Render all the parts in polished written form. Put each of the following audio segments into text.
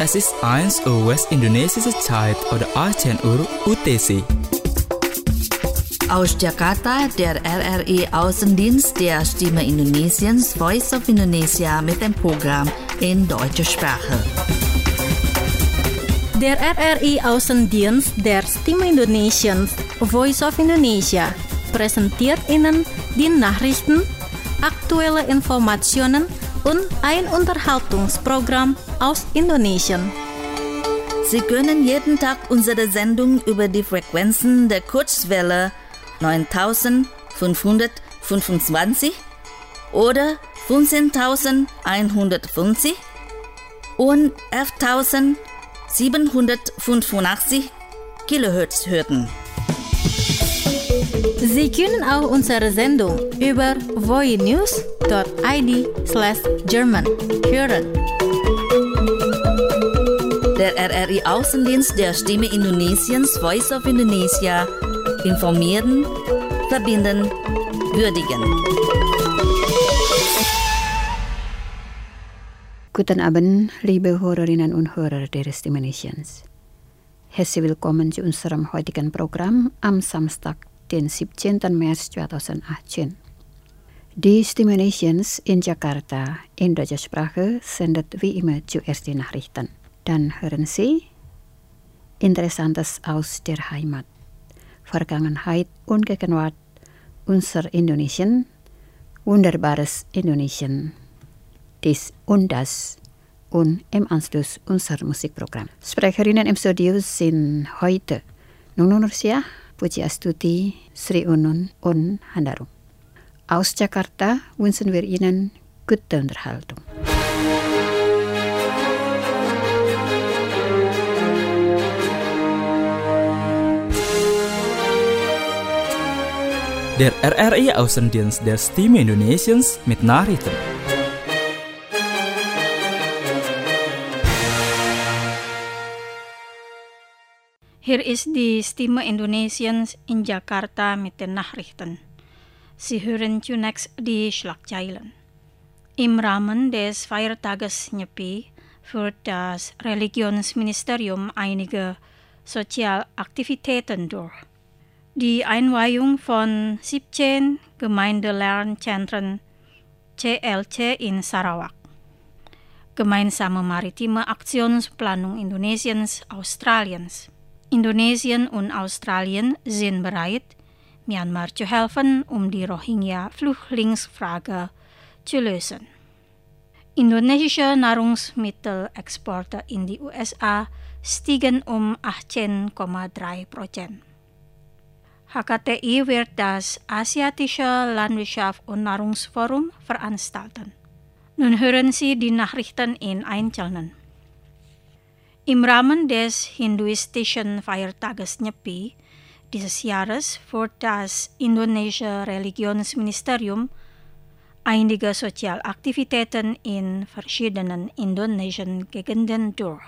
Es ist eins US-indonesische Zeit oder 18 Uhr UTC. Aus Jakarta, der RRI-Außendienst der Stimme Indonesiens Voice of Indonesia mit dem Programm in deutscher Sprache. Der RRI-Außendienst der Stimme Indonesiens Voice of Indonesia präsentiert Ihnen die Nachrichten, aktuelle Informationen und ein Unterhaltungsprogramm aus Indonesien. Sie können jeden Tag unsere Sendung über die Frequenzen der Kurzwelle 9525 oder 15150 und 11785 Kilohertz hören. Sie können auch unsere Sendung über voinews.id/German hören. Der RRI-Außendienst der Stimme Indonesiens Voice of Indonesia informieren, verbinden, würdigen. Guten Abend, liebe Hörerinnen und Hörer der Stimme Indonesiens. Herzlich willkommen zu unserem heutigen Programm am Samstag, den 17. März 2018. Die Stimme Indonesiens in Jakarta in deutscher Sprache sendet wie immer zuerst die Nachrichten. Dann hören Sie Interessantes aus der Heimat, Vergangenheit und Gegenwart, unser Indonesien, wunderbares Indonesien, dies und das und im Anschluss unser Musikprogramm. Sprecherinnen im Studio sind heute Nunu Nursiah, Puji Astuti, Sri Unun und Handarum. Aus Jakarta wünschen wir Ihnen gute Unterhaltung. Der RRI-Außendienst der Stimme Indonesiens mit Nachrichten. Hier ist die Stimme Indonesiens in Jakarta mit den Nachrichten. Sie hören zunächst die Schlagzeilen. Im Rahmen des Feiertages Nyepi führt das Religionsministerium einige Sozialaktivitäten durch. Die Einweihung von 17 Gemeindelernzentren CLC in Sarawak. Gemeinsame maritime Aktionsplanung Indonesiens, Australiens. Indonesien und Australien sind bereit, Myanmar zu helfen, um die Rohingya-Flüchtlingsfrage zu lösen. Indonesische Nahrungsmittelexporte in die USA stiegen um 18,3%. HKTI wird das Asiatische Landwirtschaft- und Nahrungsforum veranstalten. Nun hören Sie die Nachrichten in Einzelnen. Im Rahmen des hinduistischen Feiertages Nyepi dieses Jahres führt das indonesische Religionsministerium einige Sozialaktivitäten in verschiedenen indonesischen Gegenden durch.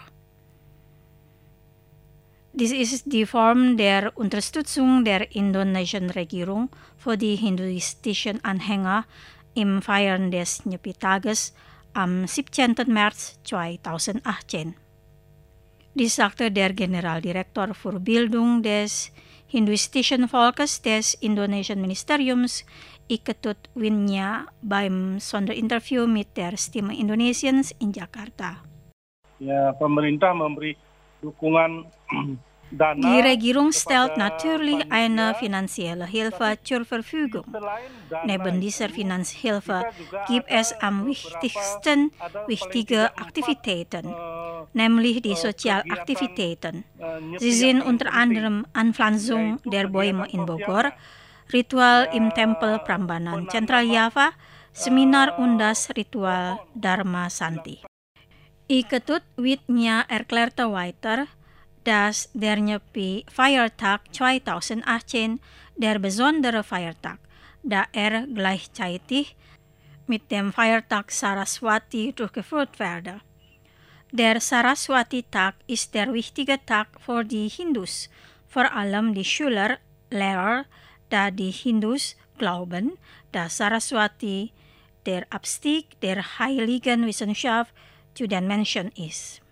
Dies ist die Form der Unterstützung der indonesischen Regierung für die hinduistischen Anhänger im Feiern des Nyepi-Tages am 17. März 2018. Dies sagte der Generaldirektor für Bildung des hinduistischen Volkes des Indonesischen Ministeriums Iketut Winya beim Sonderinterview mit der Stimme Indonesiens in Jakarta. Ya, pemerintah memberi dukungan Dana. Die Regierung stellt natürlich eine finanzielle Hilfe zur Verfügung. Neben dieser Finanzhilfe gibt es am wichtigsten wichtige Aktivitäten, nämlich die Sozialaktivitäten. Sie sind unter anderem Anpflanzung der Bäume in Bogor, Ritual im Tempel Prambanan Zentraljava, Seminar und das Ritual Dharma Santi. Iketut Winya erklärte weiter, dass der Nyepi-Feiertag 2018 der besondere Feiertag, da gleichzeitig mit dem Feiertag Saraswati durchgeführt werde. Der Saraswati-Tag ist der wichtige Tag für die Hindus, vor allem die Schüler, Lehrer, da die Hindus glauben, dass Saraswati der Abstieg der heiligen Wissenschaft zu den Menschen ist.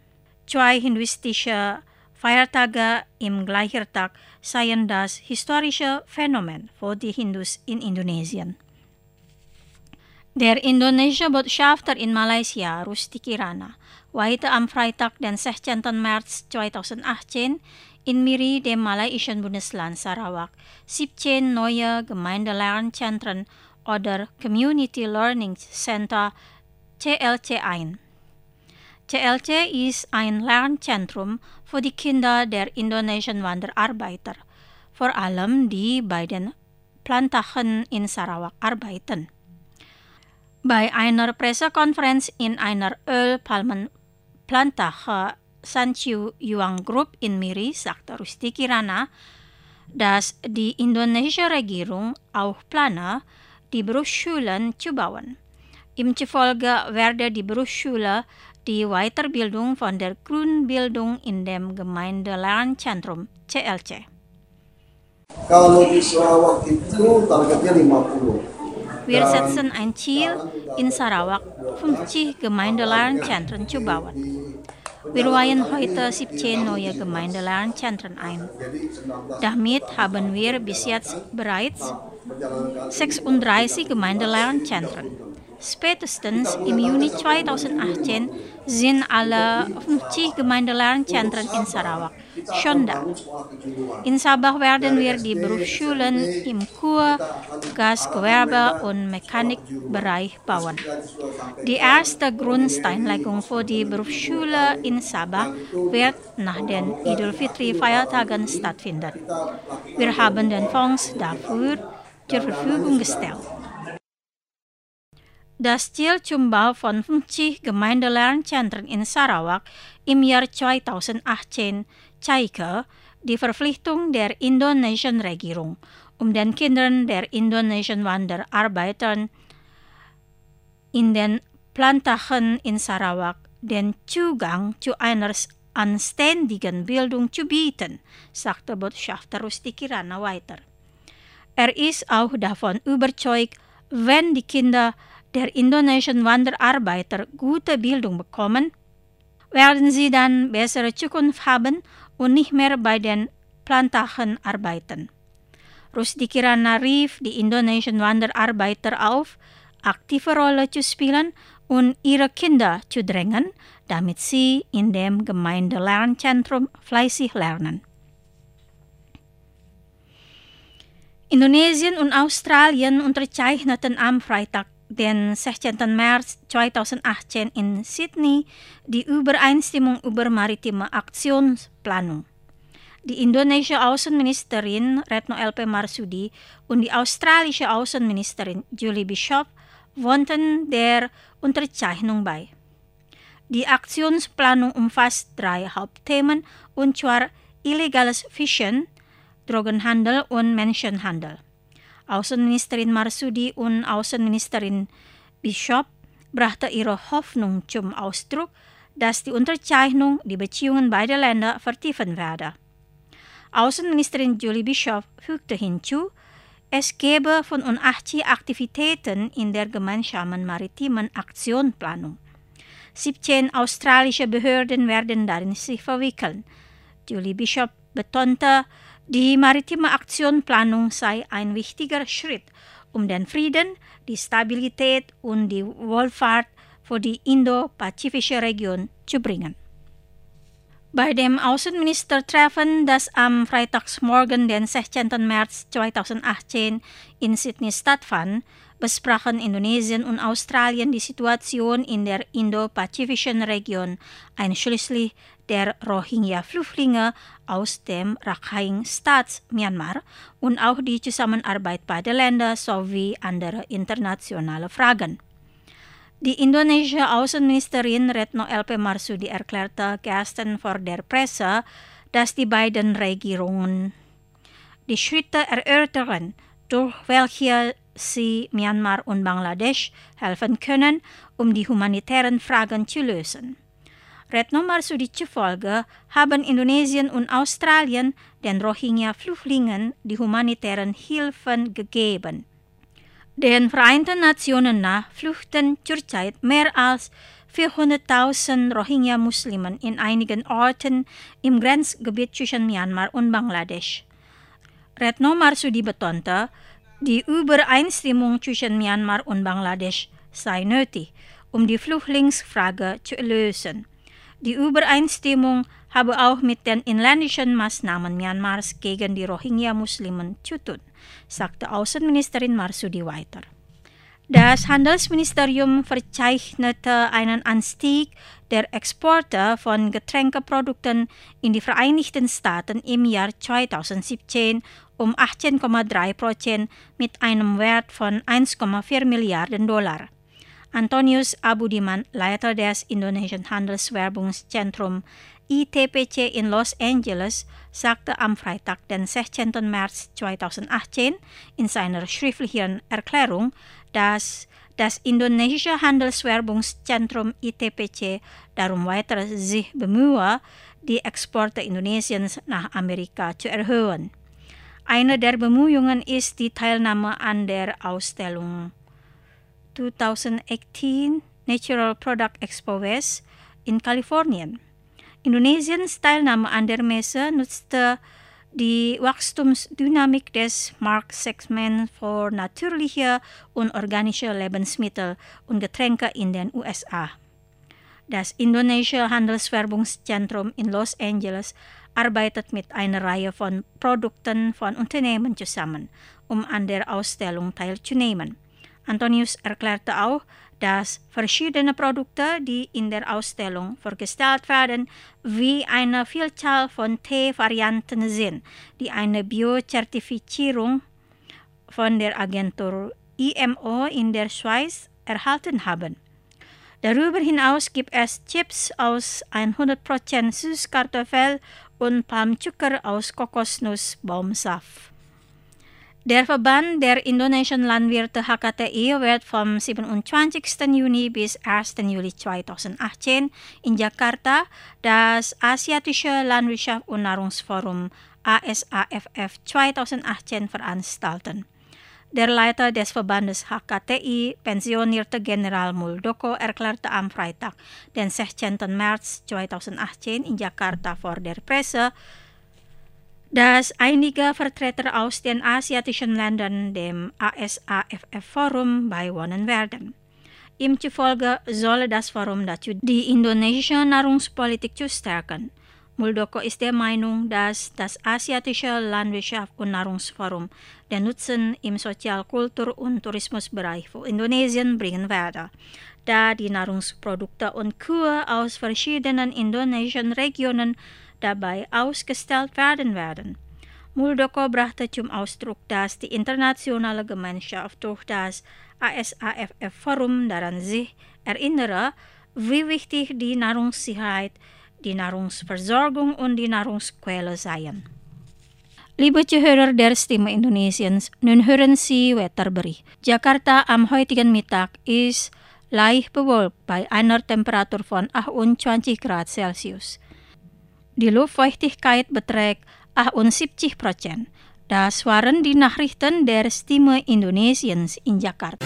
zwei hinduistische Feiertage im gleichen Tag seien das historische Phänomen für die Hindus in Indonesien. Der indonesische Botschafter in Malaysia, Rusdi Kirana, wahite am Freitag den 16. März 2018 in Miri, dem malaysischen Bundesland Sarawak, 17 neue Gemeindelernzentren oder Community Learning Center CLC ein. CLC ist ein Lernzentrum für die Kinder der indonesischen Wanderarbeiter, vor allem die bei den Plantagen in Sarawak arbeiten. Bei einer Pressekonferenz in einer Ölpalmenplantage Sanchiu Yuang Group in Miri sagte Rusdi Kirana, dass die indonesische Regierung auch plane, die Berufsschulen zu bauen. Ihm zufolge werde die Berufsschule die Weiterbildung von der Grundbildung in dem Gemeindelernzentrum CLC. Kalau di Sarawak itu targetnya 50. Wir setzen ein Ziel, in Sarawak 50 Gemeindelernzentren zu bauen. Wir weihen heute 17 neue Gemeindelernzentren ein. Damit haben wir bis jetzt bereits 36 Gemeindelernzentren. Spätestens im Juni 2018 sind alle 50 Gemeindelernzentren in Sarawak schon da. In Sabah werden wir die Berufsschulen im Kur-, Gasgewerbe- und Mechanikbereich bauen. Die erste Grundsteinlegung für die Berufsschule in Sabah wird nach den Idul Fitri-Feiertagen stattfinden. Wir haben den Fonds dafür zur Verfügung gestellt. Das Ziel zum Bau von 50 Gemeindelernzentren in Sarawak im Jahr 2018 zeige die Verpflichtung der indonesischen Regierung, den Kindern der indonesischen Wanderarbeitern in den Plantagen in Sarawak den Zugang zu einer anständigen Bildung zu bieten, sagte Botschafter Rusdi Kirana weiter. Er ist auch davon überzeugt, wenn die Kinder der indonesischen Wanderarbeiter gute Bildung bekommen, werden sie dann bessere Zukunft haben und nicht mehr bei den Plantagen arbeiten. Rusdi Kirana rief die indonesischen Wanderarbeiter auf, aktive Rolle zu spielen und ihre Kinder zu drängen, damit sie in dem Gemeindelernzentrum fleißig lernen. Indonesien und Australien unterzeichneten am Freitag, den 16. März 2018 in Sydney, die Übereinstimmung über maritime Aktionsplanung. Die indonesische Außenministerin Retno LP Marsudi und die australische Außenministerin Julie Bishop wohnten der Unterzeichnung bei. Die Aktionsplanung umfasst 3 Hauptthemen, und zwar illegales Fischen, Drogenhandel und Menschenhandel. Außenministerin Marsudi und Außenministerin Bishop brachte ihre Hoffnung zum Ausdruck, dass die Unterzeichnung die Beziehungen beider Länder vertiefen werde. Außenministerin Julie Bishop fügte hinzu, es gebe 85 Aktivitäten in der gemeinsamen maritimen Aktionsplanung. 17 australische Behörden werden darin sich verwickeln. Julie Bishop betonte, die maritime Aktionsplanung sei ein wichtiger Schritt, um den Frieden, die Stabilität und die Wohlfahrt für die indo-pazifische Region zu bringen. Bei dem Außenministertreffen, das am Freitagsmorgen, den 16. März 2018 in Sydney stattfand, besprachen Indonesien und Australien die Situation in der indo-pazifischen Region, einschließlich der Rohingya-Flüchtlinge aus dem Rakhine-Staat Myanmar und auch die Zusammenarbeit beider Länder sowie andere internationale Fragen. Die indonesische Außenministerin Retno LP Marsudi erklärte gestern vor der Presse, dass die beiden Regierungen die Schritte erörtern, durch welche sie Myanmar und Bangladesch helfen können, um die humanitären Fragen zu lösen. Retno Marsudi zufolge haben Indonesien und Australien den Rohingya-Flüchtlingen die humanitären Hilfen gegeben. Den Vereinten Nationen nach flüchten zurzeit mehr als 400.000 Rohingya-Muslimen in einigen Orten im Grenzgebiet zwischen Myanmar und Bangladesch. Retno Marsudi betonte, die Übereinstimmung zwischen Myanmar und Bangladesch sei nötig, um die Flüchtlingsfrage zu lösen. Die Übereinstimmung habe auch mit den inländischen Maßnahmen Myanmars gegen die Rohingya-Muslimen zu tun, sagte Außenministerin Marsudi weiter. Das Handelsministerium verzeichnete einen Anstieg der Exporte von Getränkeprodukten in die Vereinigten Staaten im Jahr 2017 um 18,3% mit einem Wert von 1,4 Milliarden Dollar. Antonius Abudiman, Leiter des Indonesian Handelswerbungszentrum ITPC in Los Angeles, sagte am Freitag, den 16. März 2018 in seiner schriftlichen Erklärung, dass das indonesische Handelswerbungszentrum ITPC darum weiter sich bemühe, die Exporte Indonesiens nach Amerika zu erhöhen. Eine der Bemühungen ist die Teilnahme an der Ausstellung 2018 Natural Product Expo West in Kalifornien. Indonesiens Teilnahme an der Messe nutzte die Wachstumsdynamik des Marktsegments für natürliche und organische Lebensmittel und Getränke in den USA. Das indonesische Handelswerbungszentrum in Los Angeles arbeitet mit einer Reihe von Produkten von Unternehmen zusammen, um an der Ausstellung teilzunehmen. Antonius erklärte auch, dass verschiedene Produkte, die in der Ausstellung vorgestellt werden, wie eine Vielzahl von Tee-Varianten sind, die eine Biozertifizierung von der Agentur IMO in der Schweiz erhalten haben. Darüber hinaus gibt es Chips aus 100% Süßkartoffel und Palmzucker aus Kokosnussbaumsaft. Der Verband der Indonesischen Landwirte HKTI wird vom 27. Juni bis 1. Juli 2018 in Jakarta das Asiatische Landwirtschaft und Nahrungsforum ASAFF 2018 veranstalten. Der Leiter des Verbandes HKTI, pensionierte General Muldoko, erklärte am Freitag, den 16. März 2018 in Jakarta vor der Presse, dass einige Vertreter aus den asiatischen Ländern dem ASAFF-Forum beiwohnen werden. Ihm zufolge solle das Forum dazu die indonesische Nahrungspolitik zu stärken. Muldoko ist der Meinung, dass das Asiatische Landwirtschaft und Nahrungsforum den Nutzen im Sozial-, Kultur- und Tourismusbereich für Indonesien bringen werde, da die Nahrungsprodukte und Kühe aus verschiedenen indonesischen Regionen dabei ausgestellt werden. Muldoko brachte zum Ausdruck, dass die internationale Gemeinschaft durch das ASAFF-Forum daran sich erinnere, wie wichtig die Nahrungssicherheit, die Nahrungsversorgung und die Nahrungsquelle seien. Liebe Zuhörer der Stimme Indonesiens, nun hören Sie Wetterbericht. Jakarta am heutigen Mittag ist leicht bewölkt bei einer Temperatur von 28 Grad Celsius. Die Luftfeuchtigkeit beträgt 78%. Das waren die Nachrichten der Stimme Indonesiens in Jakarta.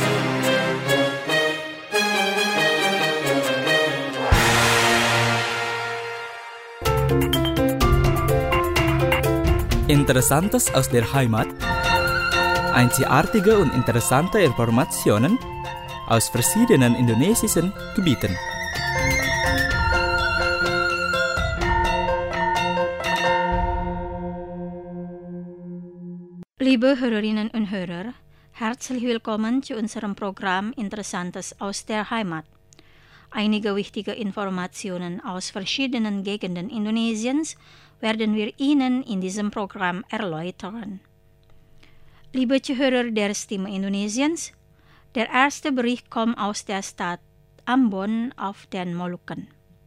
Interessantes aus der Heimat. Einzigartige und interessante Informationen aus verschiedenen indonesischen Gebieten. Liebe Hörerinnen und Hörer, herzlich willkommen zu unserem Programm Interessantes aus der Heimat. Einige wichtige Informationen aus verschiedenen Gegenden Indonesiens werden wir Ihnen in diesem Programm erläutern. Liebe Zuhörer der Stimme Indonesiens, der erste Bericht kommt aus der Stadt Ambon auf den Molukken.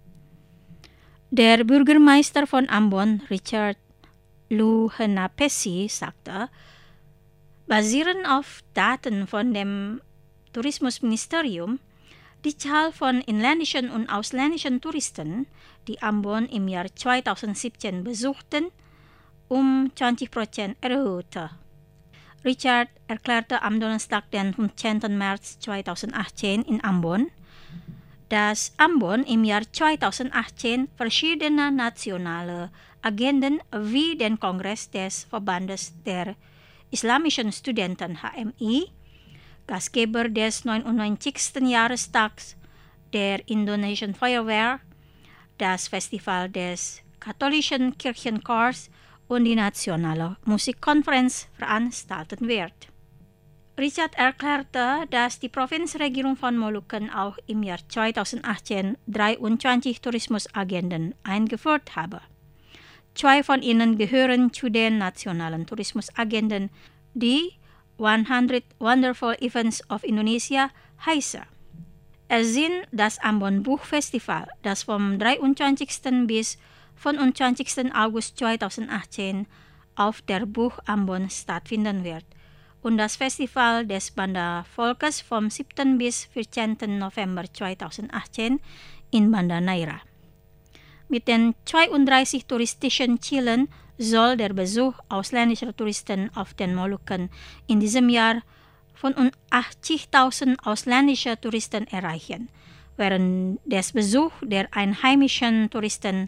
Der Bürgermeister von Ambon, Richard Luhenapesi, sagte, basierend auf Daten von dem Tourismusministerium, die Zahl von inländischen und ausländischen Touristen, die Ambon im Jahr 2017 besuchten, um 20% erhöhte. Richard erklärte am Donnerstag, den 15. März 2018 in Ambon, dass Ambon im Jahr 2018 verschiedene nationale Agenden wie den Kongress des Verbandes der Islamischen Studenten HMI, Gastgeber des 99. Jahrestags der Indonesian Feuerwehr, das Festival des katholischen Kirchenchors und die nationale Musikkonferenz veranstaltet wird. Richard erklärte, dass die Provinzregierung von Molukken auch im Jahr 2018 23 Tourismusagenden eingeführt habe. 2 von ihnen gehören zu den nationalen Tourismusagenden, die 100 Wonderful Events of Indonesia heißen. Es sind das Ambon Buchfestival, das vom 23. bis 25. August 2018 auf der Buch Ambon stattfinden wird, und das Festival des Banda Volkes vom 7. bis 14. November 2018 in Banda Neira. Mit den 32 touristischen Zielen soll der Besuch ausländischer Touristen auf den Molukken in diesem Jahr von 80.000 ausländische Touristen erreichen, während des Besuchs der einheimischen Touristen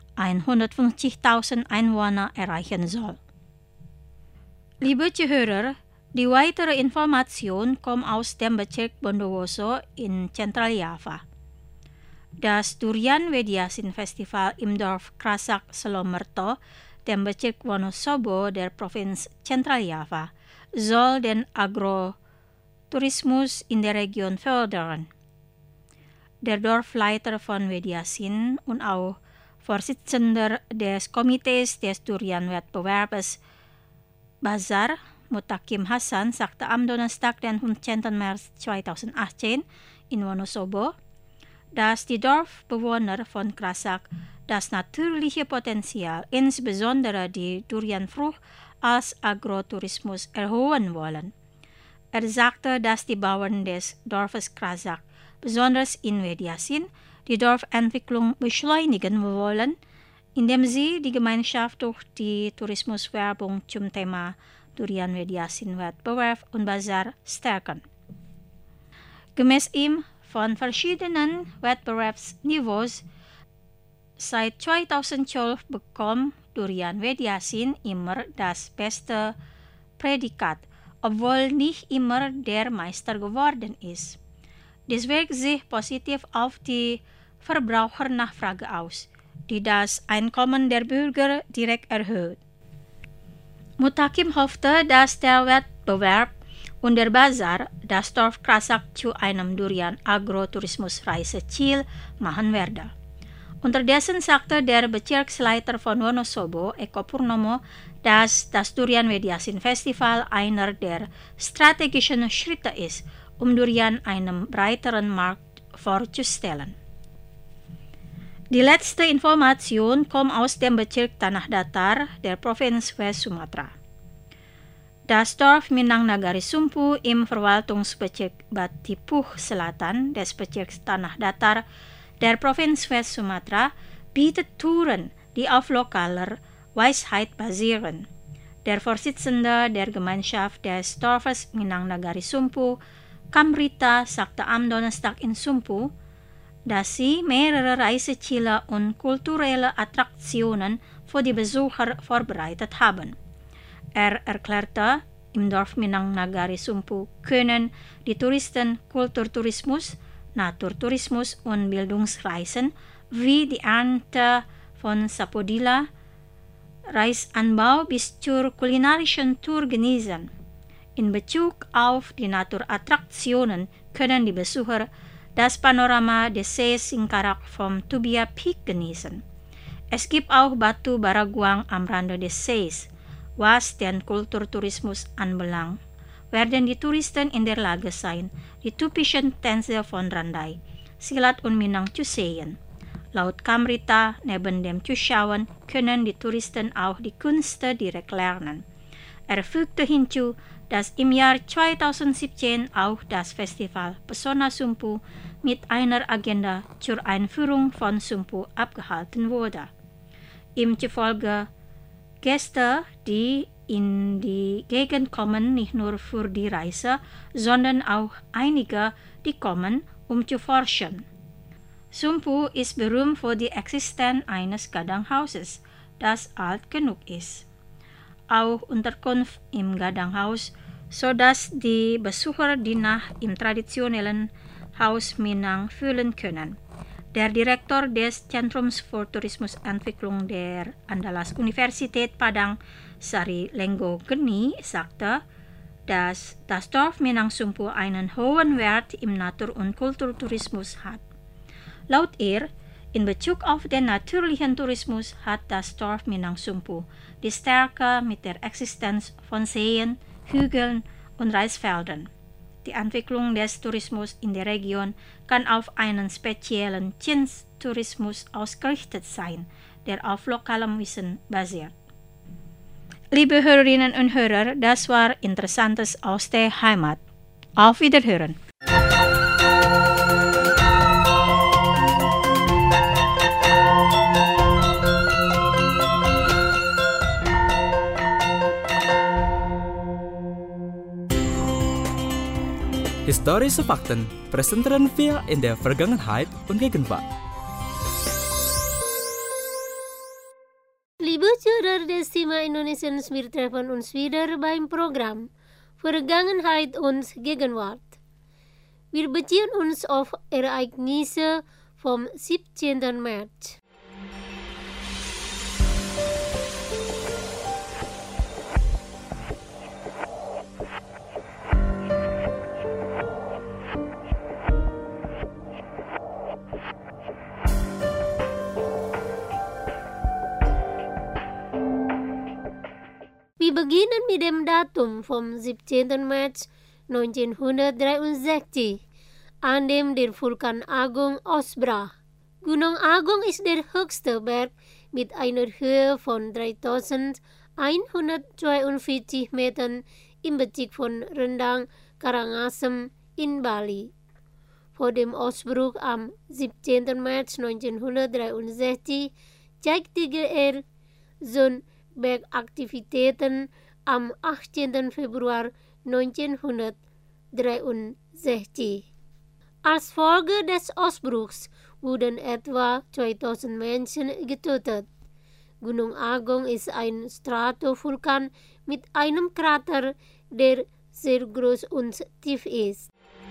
150.000 Einwohner erreichen soll. Liebe Zuhörer, die weitere Information kommt aus dem Bezirk Bondowoso in Zentraljava. Das Durian Wediasin Festival im Dorf Krasak Selomerto, dem Bezirk Wonosobo der Provinz Zentraljava, soll den Agrotourismus in der Region fördern. Der Dorfleiter von Wediasin und auch Vorsitzender des Komitees des Durian-Wettbewerbes Bazar, Mutakim Hasan, sagte am Donnerstag, den 15. März 2018 in Wonosobo, dass die Dorfbewohner von Krasak das natürliche Potenzial, insbesondere die Durianfrucht, als Agrotourismus erhöhen wollen. Er sagte, dass die Bauern des Dorfes Krasak, besonders in Wediasin, die Dorfentwicklung beschleunigen wollen, indem sie die Gemeinschaft durch die Tourismuswerbung zum Thema Durian Wediasin Wettbewerb und Bazar stärken. Gemäß ihm von verschiedenen Wettbewerbsniveaus seit 2012 bekommt Durian Wediasin immer das beste Prädikat, obwohl nicht immer der Meister geworden ist. Dies wirkt sich positiv auf die Verbrauchernachfrage aus, die das Einkommen der Bürger direkt erhöht. Mutakim hoffte, dass der Wettbewerb und der Bazar das Dorf Krasak zu einem Durian-Agrotourismus-Reiseziel machen werde. Unterdessen sagte der Bezirksleiter von Wonosobo, Eko Purnomo, dass das Durian Wediasin Festival einer der strategischen Schritte ist, um Durian einem breiteren Markt vorzustellen. Die letzte Information kommt aus dem Bezirk Tanah Datar der Provinz West Sumatra. Das Dorf Minang Nagari Sumpu im Verwaltungsbezirk Batipuh Selatan des Bezirks Tanah Datar der Provinz West Sumatra bietet Touren, die auf lokaler Weisheit basieren. Der Vorsitzende der Gemeinschaft des Dorfes Minang Nagari Sumpu, Kamrita, sagte am Donnerstag in Sumpu, dass sie mehrere Reiseziele und kulturelle Attraktionen für die Besucher vorbereitet haben. Er erklärte, im Dorf Minang Nagari Sumpu können die Touristen Kulturtourismus, Naturtourismus und Bildungsreisen wie die Ernte von Sapodilla, Reisanbau bis zur kulinarischen Tour genießen. In Bezug auf die Naturattraktionen können die Besucher das Panorama des Sees Singkarak vom Tubia Peak genießen. Es gibt auch Batu Baraguang am Rande des Sees. Was den Kulturtourismus anbelangt, werden die Touristen in der Lage sein, die typischen Tänze von Randai, Silat und Minang zu sehen. Laut Kamrita, neben dem Zuschauen können die Touristen auch die Künste direkt lernen. Er fügte hinzu, dass im Jahr 2017 auch das Festival Pesona Sumpu mit einer Agenda zur Einführung von Sumpu abgehalten wurde. Ihm zufolge Gäste, die in die Gegend kommen, nicht nur für die Reise, sondern auch einige, die kommen, um zu forschen. Sumpu ist berühmt für die Existenz eines Gaddanghauses, das alt genug ist. Auch Unterkunft im Gaddanghaus, sodass die Besucher die Nacht im traditionellen Haus Minang fühlen können. Der Direktor des Zentrums für Tourismusentwicklung der Andalas-Universität Padang, Sari Lenggo Geni, sagte, dass das Dorf Minang Sumpu einen hohen Wert im Natur- und Kulturtourismus hat. Laut ihr, in Bezug auf den natürlichen Tourismus hat das Dorf Minang Sumpu die Stärke mit der Existenz von Seen, Hügeln und Reisfeldern. Die Entwicklung des Tourismus in der Region kann auf einen speziellen Zinstourismus ausgerichtet sein, der auf lokalem Wissen basiert. Liebe Hörerinnen und Hörer, das war Interessantes aus der Heimat. Auf Wiederhören! Historische Fakten präsentieren wir in der Vergangenheit und Gegenwart. Liebe Zuhörer des Thema Indonesiens, wir treffen uns wieder beim Programm Vergangenheit und Gegenwart. Wir beziehen uns auf Ereignisse vom 17. März. Wir beginnen mit dem Datum vom 17. März 1963, an dem der Vulkan Agung ausbrach. Gunung Agung ist der höchste Berg mit einer Höhe von 3142 Metern im Bezirk von Rendang, Karangasem in Bali. Vor dem Ausbruch am 17. März 1963 zeigte er Bergaktivitäten am 18. Februar 1963. Als Folge des Ausbruchs wurden etwa 2000 Menschen getötet. Gunung Agung ist ein Stratovulkan mit einem Krater, der sehr groß und tief ist.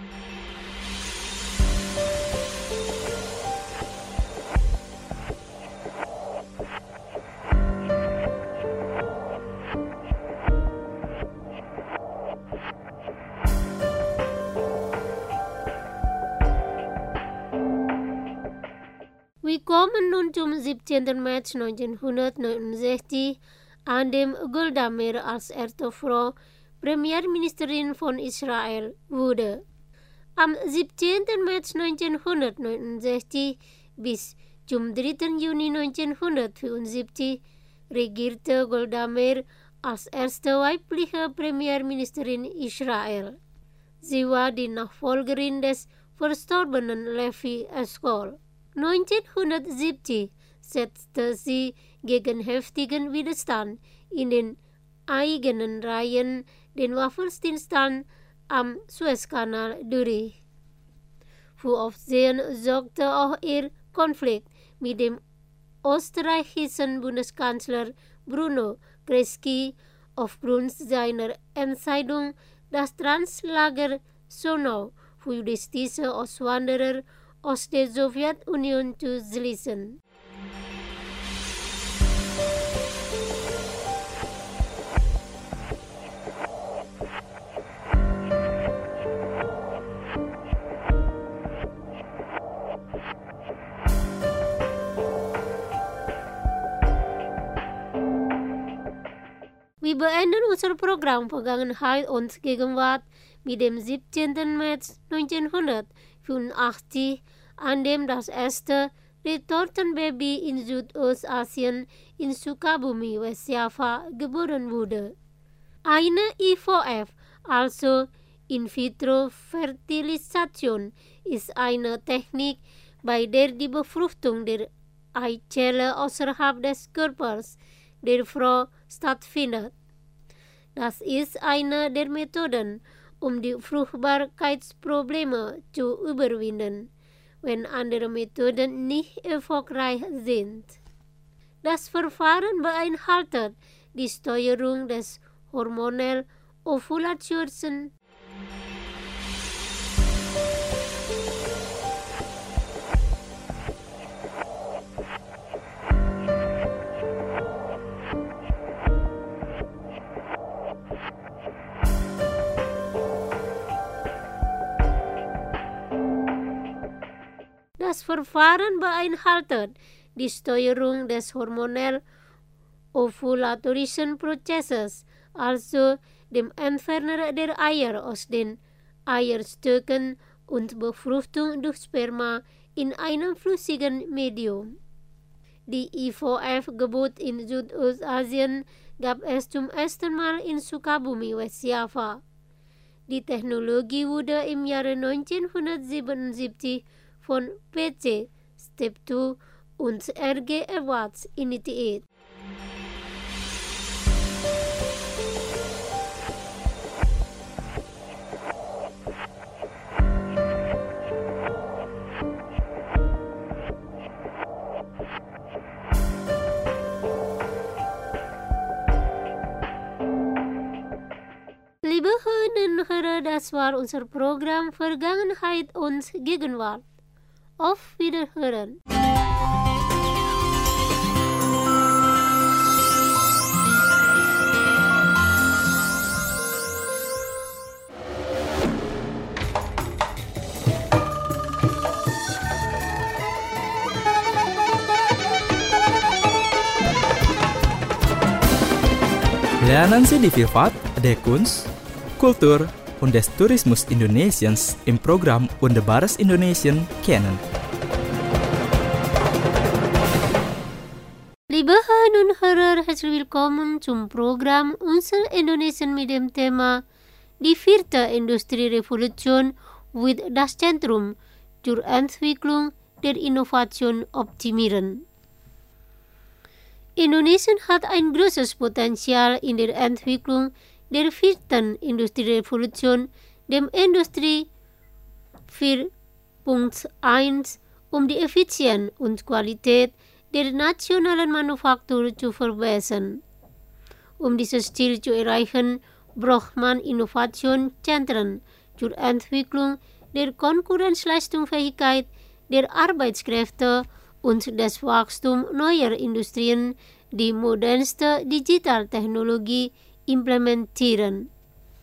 Wir kommen nun zum 17. März 1969, an dem Golda Meir als erste Frau Premierministerin von Israel wurde. Am 17. März 1969 bis zum 3. Juni 1974 regierte Golda Meir als erste weibliche Premierministerin Israel. Sie war die Nachfolgerin des verstorbenen Levi Eshkol. 1970 setzte sie gegen heftigen Widerstand in den eigenen Reihen den Waffenstillstand am Suezkanal durch. Für Aufsehen sorgte auch ihr Konflikt mit dem österreichischen Bundeskanzler Bruno Kreisky aufgrund seiner Entscheidung, das Translager Sonau für jüdische Auswanderer aus der Sowjetunion zu schließen. Wir beenden unser Programm Vergangenheit und Gegenwart mit dem 17. März 1985, an dem das erste Retortenbaby in Südostasien in Sukabumi, Westjava, geboren wurde. Eine IVF, also In-vitro-Fertilisation, ist eine Technik, bei der die Befruchtung der Eizelle außerhalb des Körpers der Frau stattfindet. Das ist eine der Methoden, um die Fruchtbarkeitsprobleme zu überwinden, wenn andere Methoden nicht erfolgreich sind. Das Verfahren beinhaltet die Steuerung des hormonellen Ovulations. Das Verfahren beinhaltet die Steuerung des hormonell ovulatorischen Prozesses, also dem Entfernen der Eier aus den Eierstöcken und Befruchtung durch Sperma in einem flüssigen Medium. Die IVF-Geburt in Südostasien gab es zum ersten Mal in Sukabumi, Westjava. Die Technologie wurde im Jahre 1977 von PC, Step 2 und RG Awards initiiert. Liebe Hörerinnen und Hörer, das war unser Programm Vergangenheit und Gegenwart. Auf Wiederhören. Lernen Sie die Vielfalt der Kunst, Kultur und des Tourismus Indonesiens im Programm Wunderbares Indonesien kennen. Liebe Hörerinnen und Hörer, herzlich willkommen zum Programm unser Indonesian Medium Thema Die vierte Industrierevolution wird das Zentrum zur Entwicklung der Innovation optimieren. Indonesien hat ein großes Potenzial in der Entwicklung der vierten Industrierevolution, dem Industrie 4.1, um die Effizienz und Qualität der nationalen Manufaktur zu verbessern. Um dieses Ziel zu erreichen, braucht man Innovationszentren zur Entwicklung der Konkurrenzleistungsfähigkeit der Arbeitskräfte und des Wachstums neuer Industrien, die modernste Digitaltechnologie implementieren.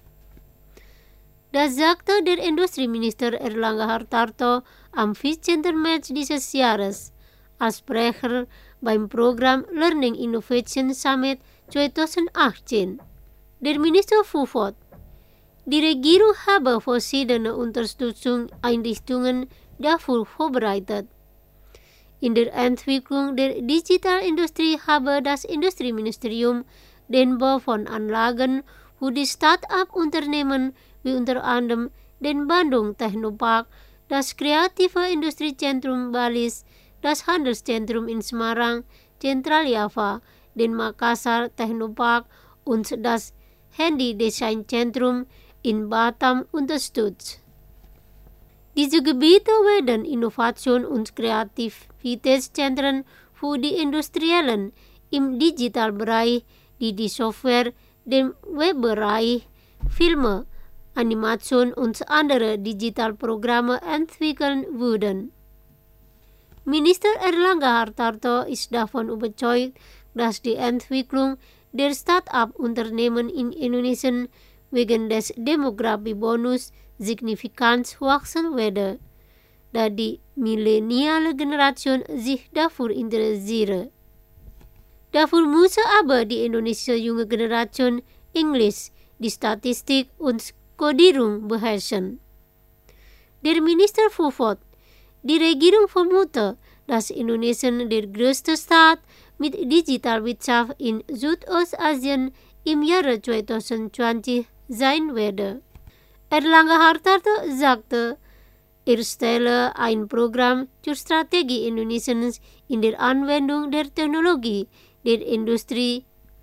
Das sagte der Industrieminister Erlangga Hartarto am 14. März dieses Jahres als Sprecher beim Programm Learning Innovation Summit 2018. Der Minister fuhr fort: Die Regierung habe verschiedene Unterstützungseinrichtungen dafür vorbereitet. In der Entwicklung der Digitalindustrie habe das Industrieministerium den Bau von Anlagen für die Start-up-Unternehmen wie unter anderem den Bandung Technopark, das Kreative Industriezentrum Balis, das Handelszentrum in Semarang, Zentraljava, den Makassar Technopark und das Handy-Design-Zentrum in Batam unterstützt. Diese Gebiete werden Innovation- und Kreativitätszentren für die Industriellen im Digitalbereich, die Software, den Webbereich, Filme, Animation und andere Digitalprogramme entwickeln würden. Minister Erlangga Hartarto ist davon überzeugt, dass die Entwicklung der Start-up-Unternehmen in Indonesien wegen des Demografiebonus signifikant wachsen werde, da die millenniale Generation sich dafür interessiere. Dafür müsse aber die indonesische junge Generation Englisch, die Statistik und Kodierung beherrschen. Der Minister fuhr fort: Die Regierung vermutet, dass Indonesien der größte Staat mit Digitalwirtschaft in Südostasien im Jahre 2020 sein werde. Erlangga Hartarto sagte, er stelle ein Programm zur Strategie Indonesiens in der Anwendung der Technologie der Industrie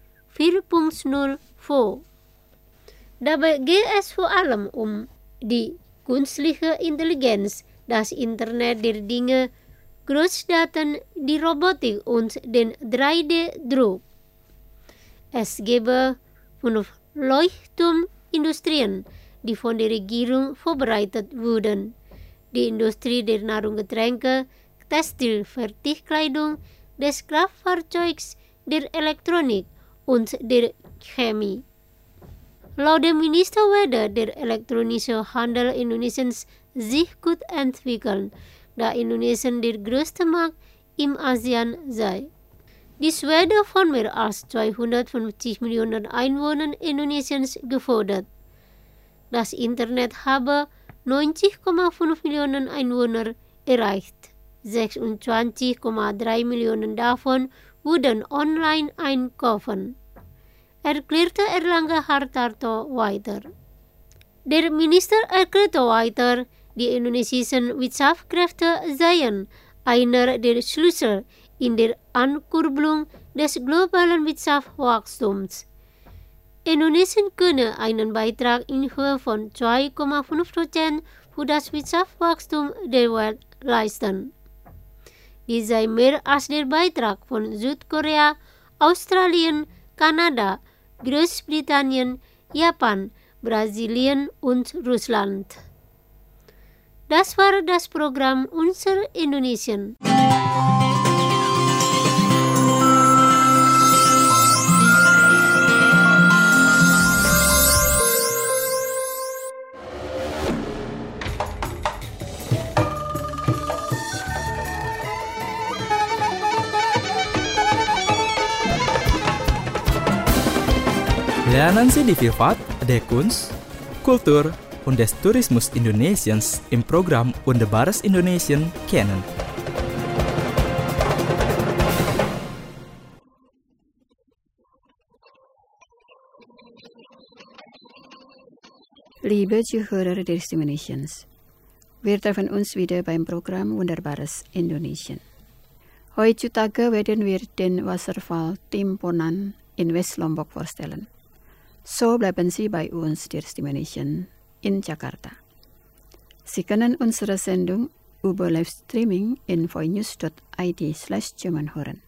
4.0 vor. Dabei geht es vor allem um die künstliche Intelligenz, Das Internet der Dinge, Großdaten, die Robotik und den 3D-Druck. Es gäbe 5 Leuchtturmindustrien, die von der Regierung vorbereitet wurden. Die Industrie der Nahrungsgetränke, Textil, Fertigkleidung, des Kraftfahrzeugs, der Elektronik und der Chemie. Laut dem Minister werde der elektronische Handel Indonesiens sich gut entwickeln, da Indonesien der größte Markt im ASEAN sei. Dies werde von mehr als 250 Millionen Einwohnern Indonesiens gefordert. Das Internet habe 90,5 Millionen Einwohner erreicht. 26,3 Millionen davon würden online einkaufen, erklärte Erlangga Hartarto weiter. Der Minister erklärte weiter, die indonesischen Wirtschaftskräfte seien einer der Schlüssel in der Ankurbelung des globalen Wirtschaftswachstums. Indonesien könne einen Beitrag in Höhe von 2,5% für das Wirtschaftswachstum der Welt leisten. Dies sei mehr als der Beitrag von Südkorea, Australien, Kanada, Großbritannien, Japan, Brasilien und Russland. Das war das Programm Unser Indonesien. Lernen Sie die Vielfalt der Kunst, Kultur und des Tourismus Indonesiens im Programm Wunderbares Indonesien kennen. Liebe Zuhörer der Stimulations, wir treffen uns wieder beim Programm Wunderbares Indonesien. Heutzutage werden wir den Wasserfall Timponan in West Lombok vorstellen. So bleiben Sie bei uns, der Stimulation in Jakarta. Sie können unsere Sendung über Livestreaming in voinews.id/German hören.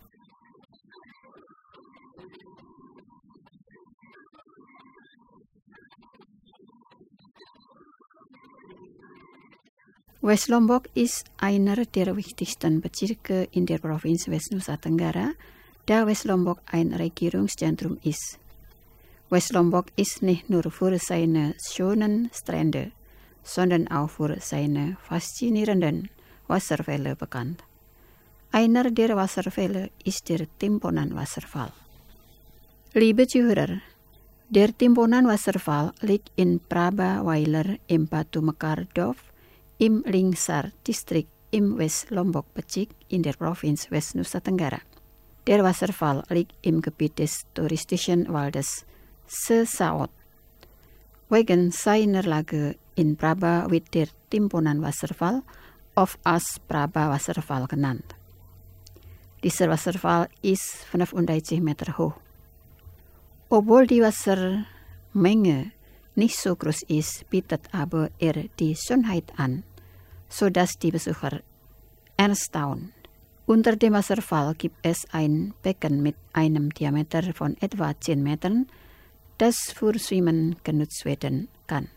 West Lombok ist einer der wichtigsten Bezirke in der Provinz West Nusa Tenggara, da West Lombok ein Regierungszentrum ist. West Lombok ist nicht nur für seine schönen Strände, sondern auch für seine faszinierenden Wasserfälle bekannt. Einer der Wasserfälle ist der Timponan-Wasserfall. Liebe Zuhörer, der Timponan-Wasserfall liegt in Prabawailer im Batu Mekar Dorf im Lingsar-Distrikt im West Lombok-Bezirk in der Provinz West Nusa Tenggara. Der Wasserfall liegt im Gebiet des touristischen Waldes Sesaot. Wegen seiner Lage in Praba wird der Timponan-Wasserfall oft als Praba-Wasserfall genannt. Dieser Wasserfall ist 35 Meter hoch. Obwohl die Wassermenge nicht so groß ist, bietet aber er die Schönheit an, sodass die Besucher erstaunen. Unter dem Wasserfall gibt es ein Becken mit einem Diameter von etwa 10 Metern, das für Schwimmen genutzt werden kann.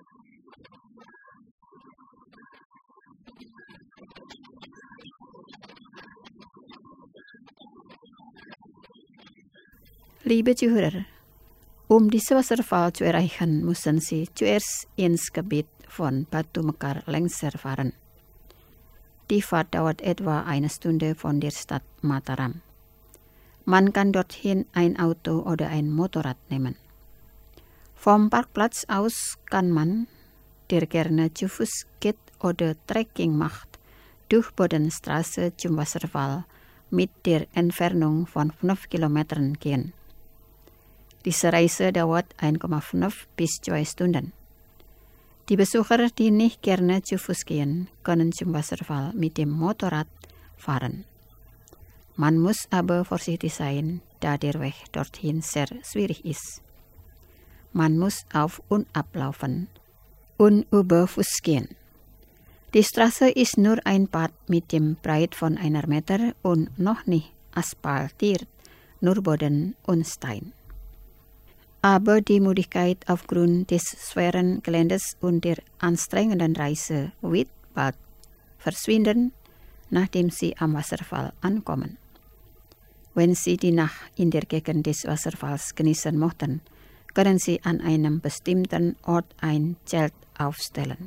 Liebe Zuhörer, um diesen Wasserfall zu erreichen, müssen Sie zuerst ins Gebiet von Batu Mekar Lengser fahren. Die Fahrt dauert etwa eine Stunde von der Stadt Mataram. Man kann dorthin ein Auto oder ein Motorrad nehmen. Vom Parkplatz aus kann man, der gerne zu Fuß geht oder Trekking macht, durch Bodenstraße zum Wasserfall mit der Entfernung von 5 Kilometern gehen. Diese Reise dauert 1,5 bis 2 Stunden. Die Besucher, die nicht gerne zu Fuß gehen, können zum Wasserfall mit dem Motorrad fahren. Man muss aber vorsichtig sein, da der Weg dorthin sehr schwierig ist. Man muss auf und ab laufen und über Fuß gehen. Die Straße ist nur ein Pfad mit dem Breit von 1 Meter und noch nicht asphaltiert, nur Boden und Stein. Aber die Müdigkeit aufgrund des schweren Geländes und der anstrengenden Reise wird bald verschwinden, nachdem Sie am Wasserfall ankommen. Wenn Sie die Nacht in der Gegend des Wasserfalls genießen möchten, können Sie an einem bestimmten Ort ein Zelt aufstellen.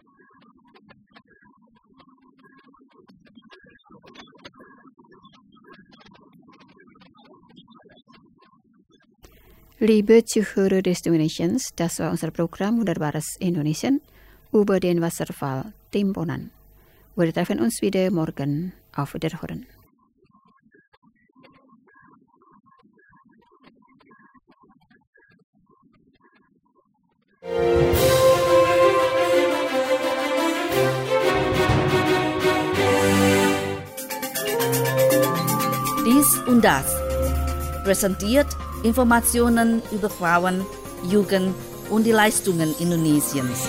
Liebe Zuhörer des Donations, das war unser Programm Wunderbares Indonesien über den Wasserfall Timbonan. Wir treffen uns wieder morgen. Auf Wiederhören. Dies und das präsentiert Informationen über Frauen, Jugend und die Leistungen Indonesiens.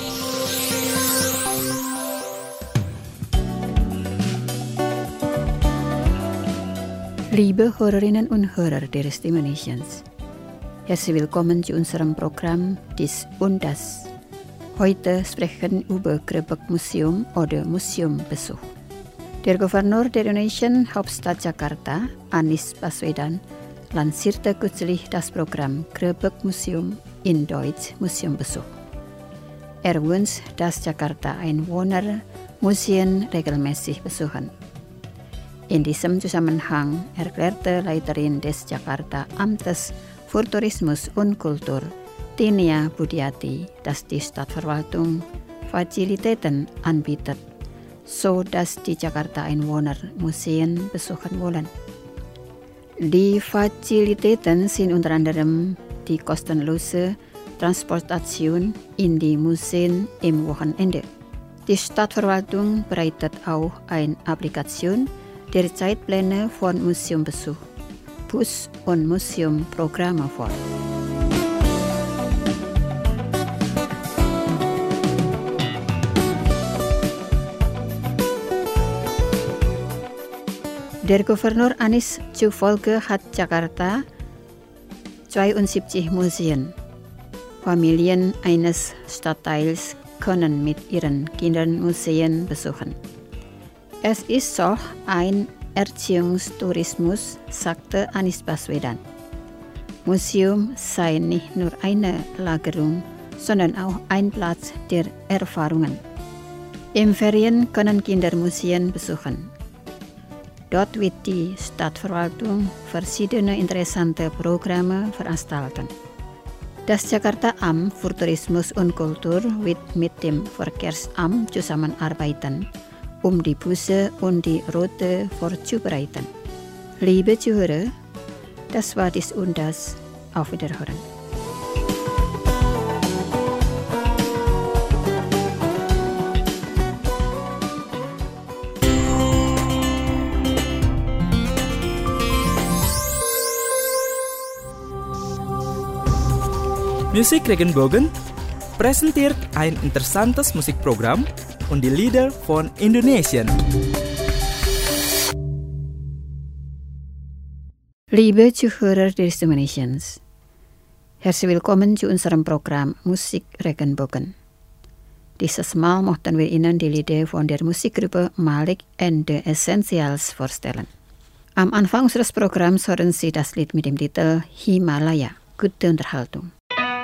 Liebe Hörerinnen und Hörer des Indonesiens, herzlich willkommen zu unserem Programm Dies und das. Heute sprechen wir über Grebek-Museum oder Museumbesuch. Der Gouverneur der indonesischen Hauptstadt Jakarta, Anies Baswedan, lancierte kürzlich das Programm Grebek-Museum in Deutsch Museumbesuch. Er wünscht, dass Jakarta-Einwohner Museen regelmäßig besuchen. In diesem Zusammenhang erklärte Leiterin des Jakarta-Amtes für Tourismus und Kultur, Tinia Budiati, dass die Stadtverwaltung Fazilitäten anbietet, so dass die Jakarta-Einwohner Museen besuchen wollen. Die Fazilitäten sind unter anderem die kostenlose Transportation in die Museen im Wochenende. Die Stadtverwaltung bereitet auch eine Applikation der Zeitpläne von Museumbesuch, Bus- und Museumprogramme vor. Der Gouverneur Anies zufolge hat Jakarta 72 Museen. Familien eines Stadtteils können mit ihren Kindern Museen besuchen. Es ist auch ein Erziehungstourismus, sagte Anies Baswedan. Museum sei nicht nur eine Lagerung, sondern auch ein Platz der Erfahrungen. Im Ferien können Kinder Museen besuchen. Dort wird die Stadtverwaltung verschiedene interessante Programme veranstalten. Das Jakarta-Amt für Tourismus und Kultur wird mit dem Verkehrsamt zusammenarbeiten, um die Busse und die Route vorzubereiten. Liebe Zuhörer, das war dies und das. Auf Wiederhören. Musik Regenbogen präsentiert ein interessantes Musikprogramm und die Lieder von Indonesien. Liebe Zuhörer des Indonesiens, herzlich willkommen zu unserem Programm Musik Regenbogen. Dieses Mal möchten wir Ihnen die Lieder von der Musikgruppe Malik and the Essentials vorstellen. Am Anfang unseres Programms hören Sie das Lied mit dem Titel Himalaya. Gute Unterhaltung.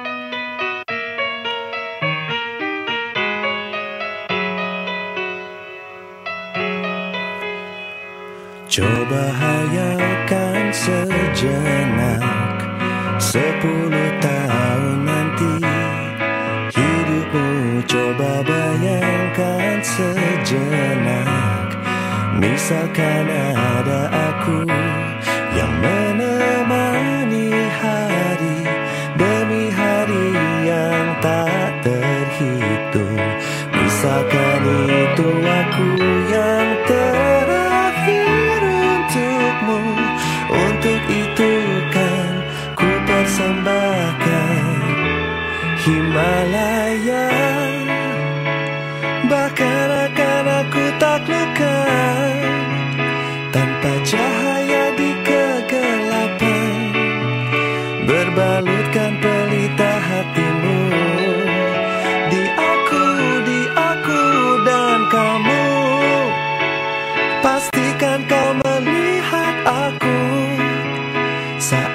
Coba hayalkan sejenak 10 tahun nanti hidupmu, coba bayangkan sejenak. Misalkan ada aku yang menemani hari demi hari yang tak terhitung. Misalkan itu aku yang terakhir untukmu. Untuk itu kan ku persembahkan Himalaya. Bahkan akan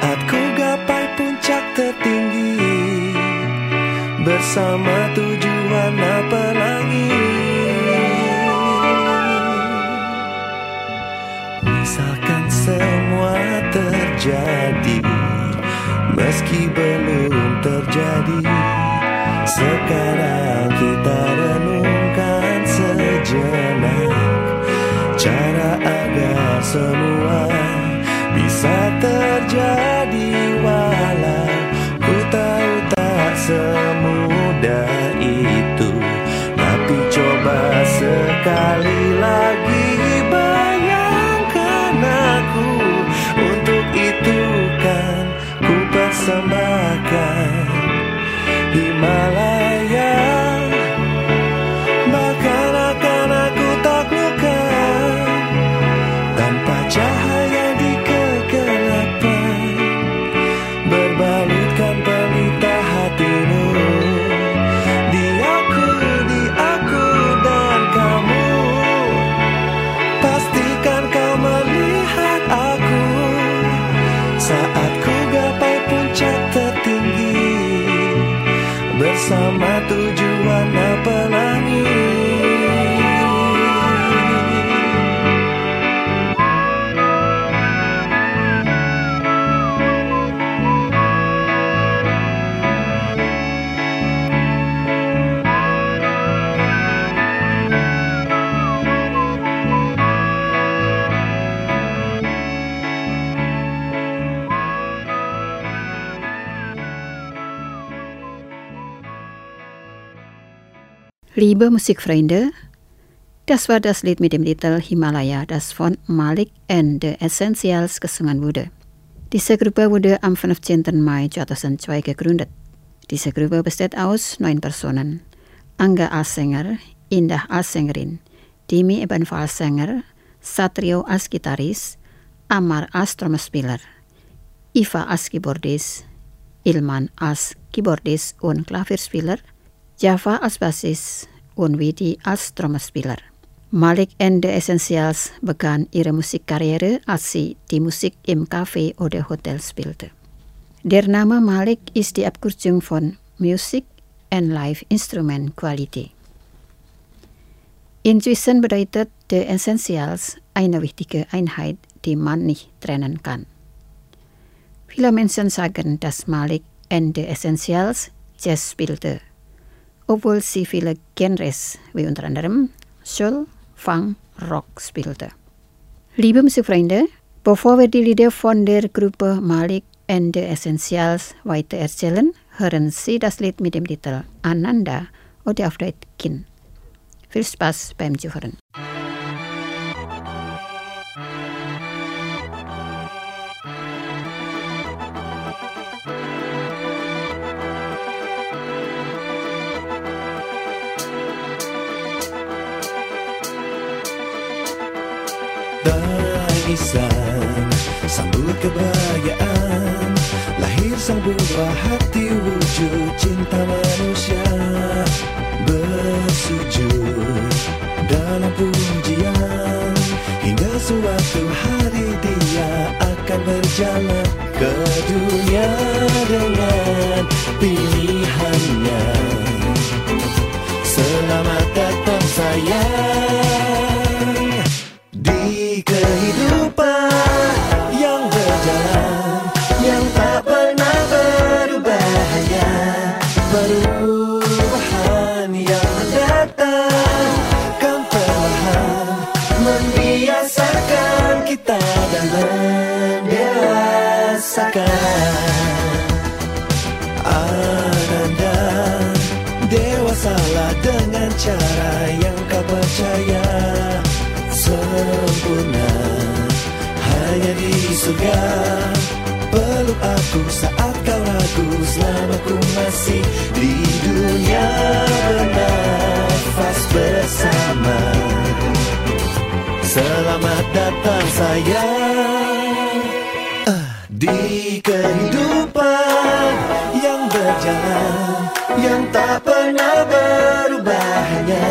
Saat ku gapai puncak tertinggi bersama tujuan pelangi. Misalkan semua terjadi meski belum terjadi, sekarang kita renungkan sejenak cara agar semua bisa terjadi. Walau ku tahu tak semudah itu, tapi coba sekali lagi bayangkan aku. Untuk itu kan ku persembahkan Himalaya, bahkan akan aku taklukkan tanpa cahaya di kegelapan, berbalutkan pelita hatimu di aku dan kamu. Pastikan kau melihat aku saat ku gapai puncak tertinggi bersama tujuan pelangi. Liebe Musikfreunde, das war das Lied mit dem Titel Himalaya, das von Malik and the Essentials gesungen wurde. Diese Gruppe wurde am 15. Mai 2002 gegründet. Diese Gruppe besteht aus 9 Personen. Angga als Sänger, Indah als Sängerin, Dimi ebenfalls Sänger, Satrio als Gitarrist, Amar als Trommelspieler, Iva als Keyboardist, Ilman als Keyboardist und Klavierspieler, Java als Bassist und Widi als Trommelspieler. Malik and the Essentials begann ihre Musikkarriere, als sie die Musik im Café oder Hotel spielte. Der Name Malik ist die Abkürzung von Music and Live Instrument Quality. Inzwischen bedeutet The Essentials eine wichtige Einheit, die man nicht trennen kann. Viele Menschen sagen, dass Malik and the Essentials Jazz spielte, obwohl sie viele Genres wie unter anderem Soul, Funk, Rock spielte. Liebe Musikfreunde, bevor wir die Lieder von der Gruppe Malik and the Essentials weiter erzählen, hören Sie das Lied mit dem Titel Ananda oder auf Deutsch Kind. Viel Spaß beim Zuhören. Tangisan sambut kebahagiaan, lahir sang buah hati wujud cinta manusia. Bersujud dalam pujian hingga suatu hari dia akan berjalan ke dunia dengan pilihannya. Selamat datang sayang di kehidupan yang berjalan, yang tak pernah berubah, hanya perubahan yang mendatang kan perlahan membiasakan kita dan mendewasakan. Ananda, dewasalah dengan cara yang kau percaya. Sempurna hanya di surga. Peluk aku saat kau ragu, selama ku masih di dunia bernafas bersama. Selamat datang sayang di kehidupan yang berjalan, yang tak pernah berubah, hanya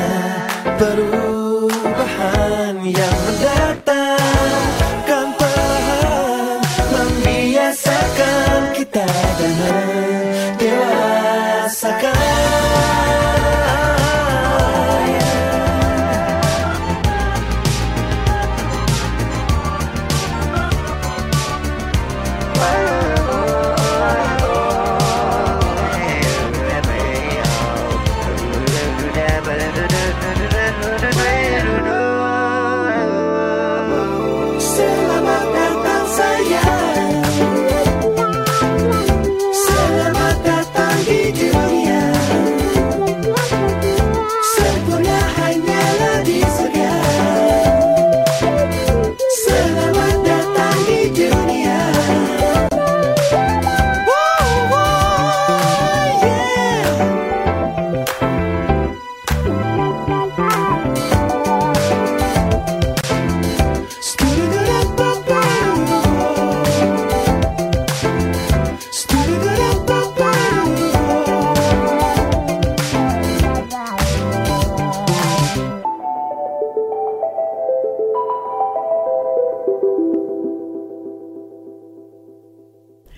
perubahan yang mendatang kan perlahan membiasakan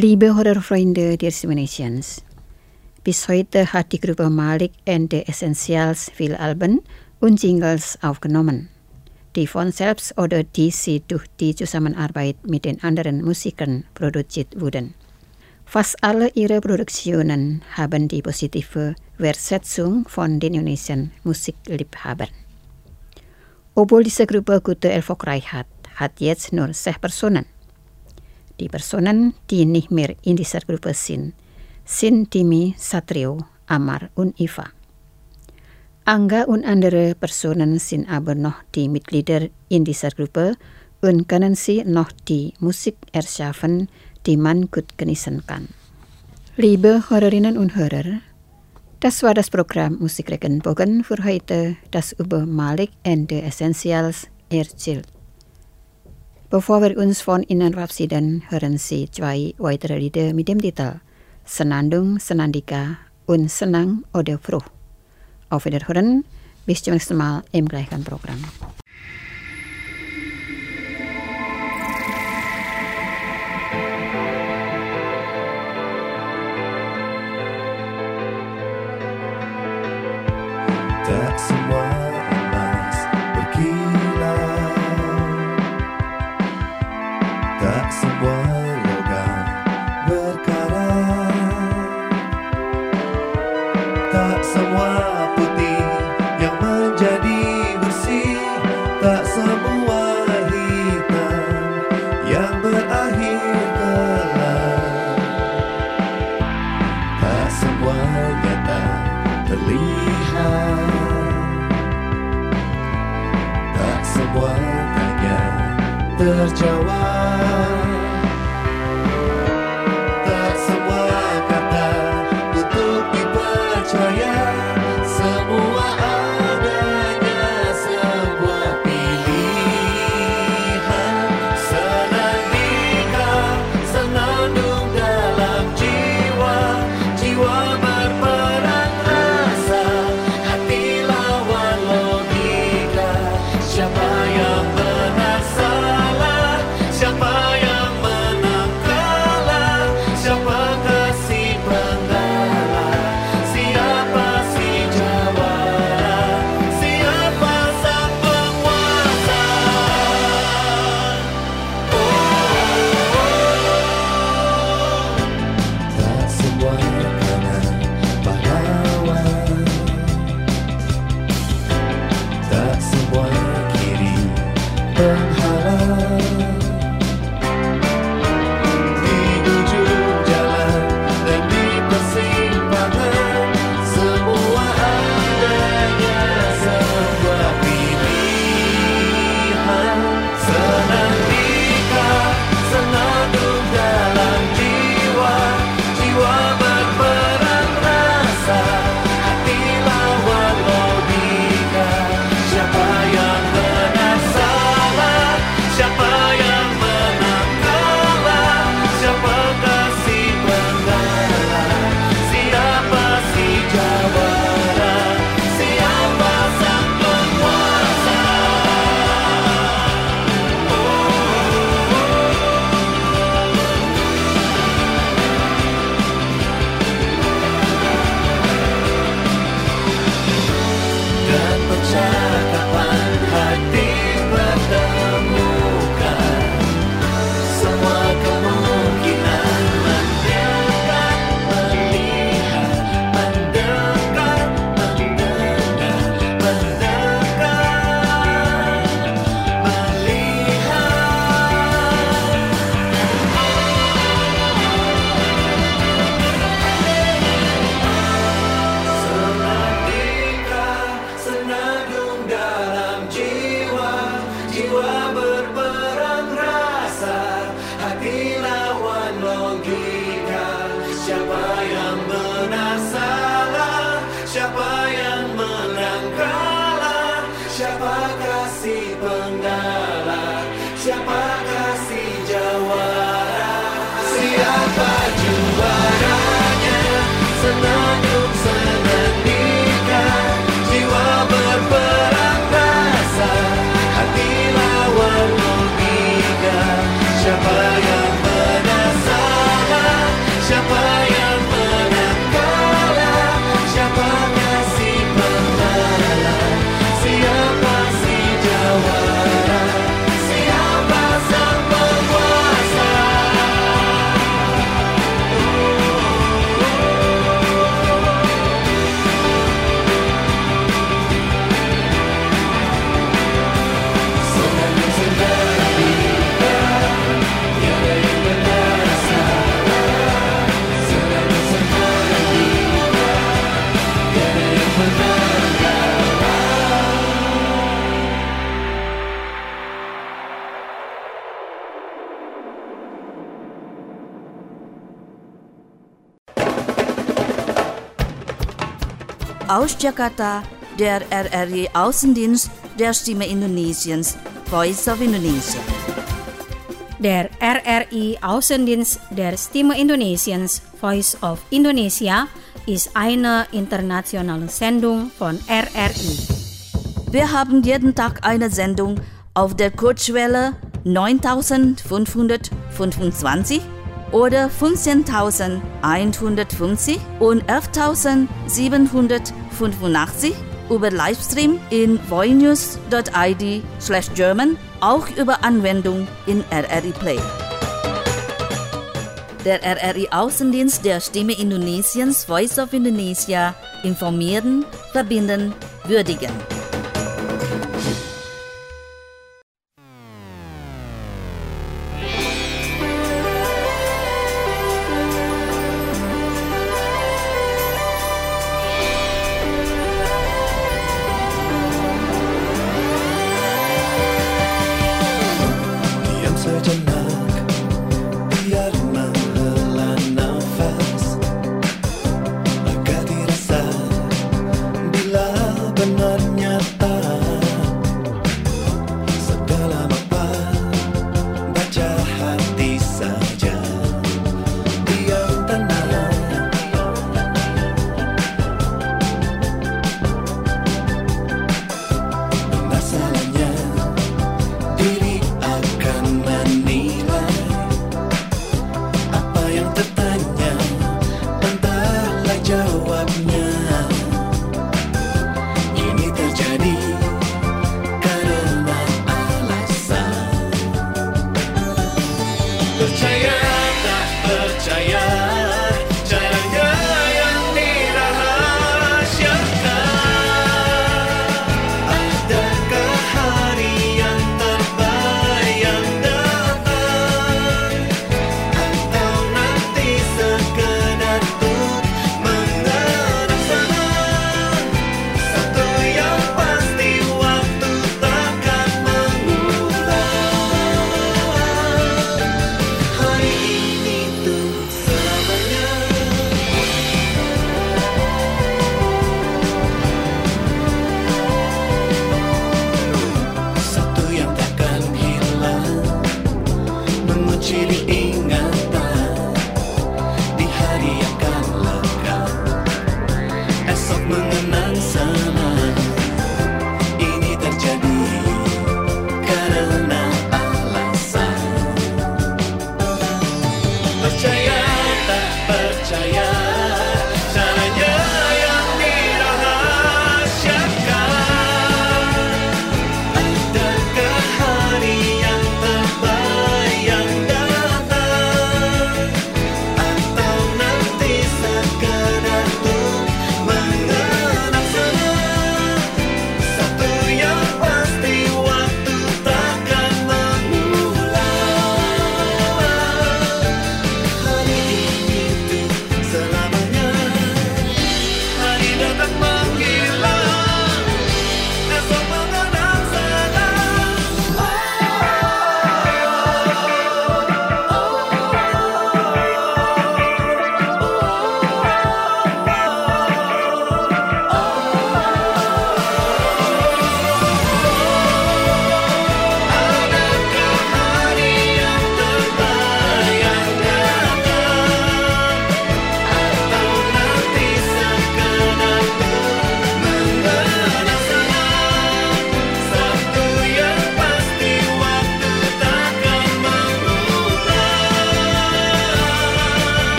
Liebe Hörerfreunde des Indonesiens, bis heute hat die Gruppe Malik and the Essentials viele Alben und Jingles aufgenommen, die von selbst oder die sie durch die Zusammenarbeit mit den anderen Musikern produziert wurden. Fast alle ihre Produktionen haben die positive Wertschätzung von den indonesischen Musikliebhabern. Obwohl diese Gruppe gute Erfolgreich hat jetzt nur 6 Personen. Die Personen, die nicht mehr in dieser Gruppe sind Timmy, Satrio, Amar und Iva. Angga und andere Personen sind aber noch die Mitglieder in dieser Gruppe und können sie noch die Musik erschaffen, die man gut genießen kann. Liebe Hörerinnen und Hörer, das war das Programm Musikregenbogen für heute, das über Malik and the Essentials erzählt. Bevor wir uns von Ihnen verabschieden, hören Sie 2 weitere Lieder mit dem Titel Senandung, Senandika und Senang oder Froh. Auf Wiederhören, bis zum nächsten Mal im gleichen Programm. Tak semua emas berkilau, tak semua logam berkarat, tak semua putih yang menjadi bersih, tak semua hitam yang berakhir gelap, tak semua nyata terlihat, tak semua tanya terjawab, tak semua kata untuk dipercaya, semua adanya sebuah pilihan. Senandika, senandung dalam jiwa, jiwa berperang rasa, hati lawan logika. Siapa yang benar salah, siapa yang aus Jakarta, der RRI Außendienst der Stimme Indonesiens, Voice of Indonesia. Der RRI Außendienst der Stimme Indonesiens, Voice of Indonesia, ist eine internationale Sendung von RRI. Wir haben jeden Tag eine Sendung auf der Kurzwelle 9525 oder 15150 und 11785 über Livestream in voinews.id/German, auch über Anwendung in RRI Play. Der RRI Außendienst der Stimme Indonesiens, Voice of Indonesia, informieren, verbinden, würdigen.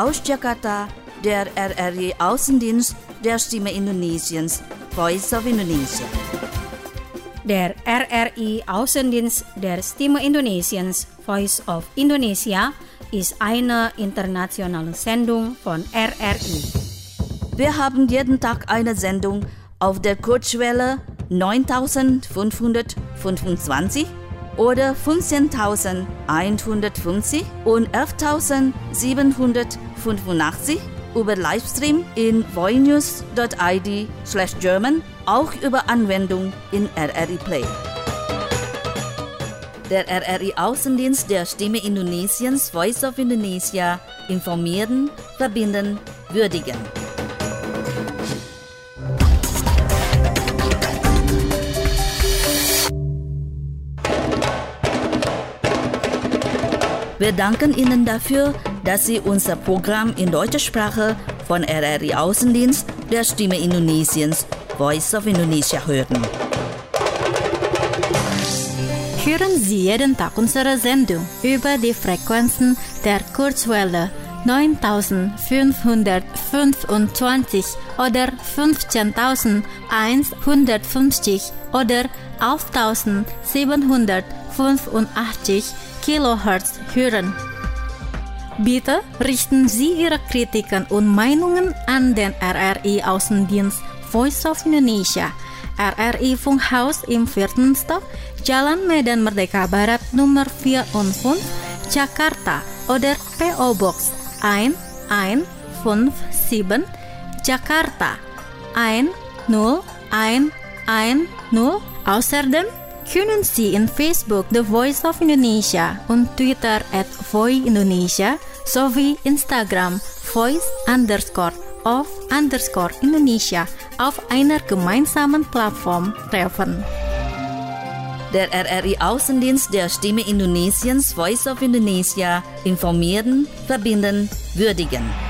aus Jakarta, der RRI Außendienst der Stimme Indonesiens, Voice of Indonesia. Der RRI Außendienst der Stimme Indonesiens, Voice of Indonesia, ist eine internationale Sendung von RRI. Wir haben jeden Tag eine Sendung auf der Kurzwelle 9525 oder 15.150 und 11.785 über Livestream in voinews.id/German, auch über Anwendung in RRI Play. Der RRI Außendienst der Stimme Indonesiens, Voice of Indonesia, informieren, verbinden, würdigen. Wir danken Ihnen dafür, dass Sie unser Programm in deutscher Sprache von RRI Außendienst der Stimme Indonesiens, Voice of Indonesia hören. Hören Sie jeden Tag unsere Sendung über die Frequenzen der Kurzwelle 9525 oder 15.150 oder 11.785 Kilohertz hören. Bitte richten Sie Ihre Kritiken und Meinungen an den RRI Außendienst Voice of Indonesia, RRI Funkhaus im 4. Stock, Jalan Medan Merdeka Barat Nummer 4 und 5, Jakarta oder PO Box 1157, Jakarta 10110. Außerdem können Sie in Facebook The Voice of Indonesia und Twitter @voiindonesia sowie Instagram voice_of_Indonesia auf einer gemeinsamen Plattform treffen. Der RRI Außendienst der Stimme Indonesiens, Voice of Indonesia, informieren, verbinden, würdigen.